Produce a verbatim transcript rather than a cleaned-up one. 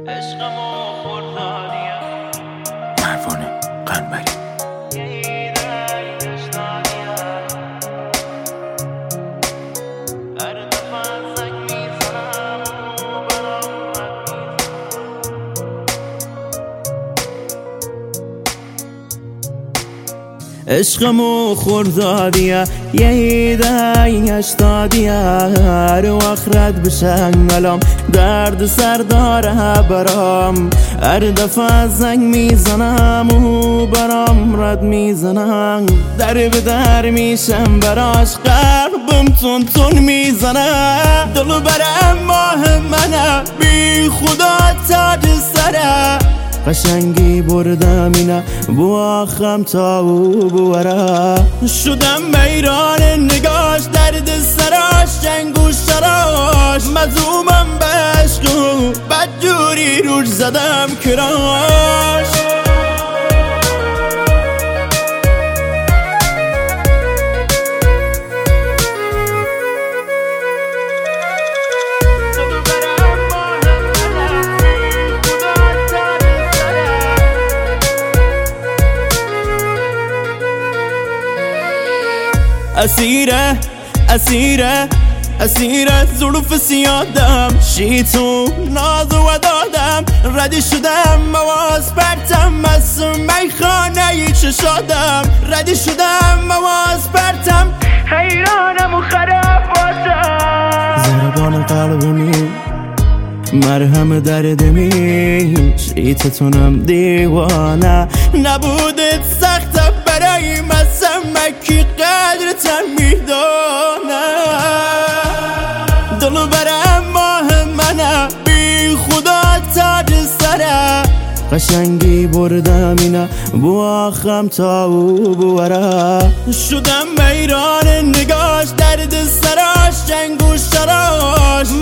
عشقمو خوردادیم مروان قنبری عشقمو خوردادیه یه ایدهیش دادیه هر وقت رد بشن الان درد سر داره برام هر دفعه زنگ میزنم و برام رد میزنم در به در میشم براش قلبم تون تون میزنه دلو برم ماه منه بی خدا تاج سره قشنگی بردم اینا بو آخم تا او بوره شدم بیران نگاش درد سراش جنگ و شراش مظلومم به عشق و بدجوری روش زدم کراش اسیره اسیره اسیره ظروف سیادم شیطون ناز و دادم ردی شدم مواز پرتم از میخانه چشادم ردی شدم مواز پرتم حیرانم و خراباتم ضربان قلبمی مرهم دردمی شیطتونم دیوانه نبودت سخته برای مسمکی قدرتم میدانه دلو برم ماه منه بی خدا تاج سره قشنگی بردم اینا بو آخم تا او بوره شدم بیران نگاش درد سراش جنگ و شراش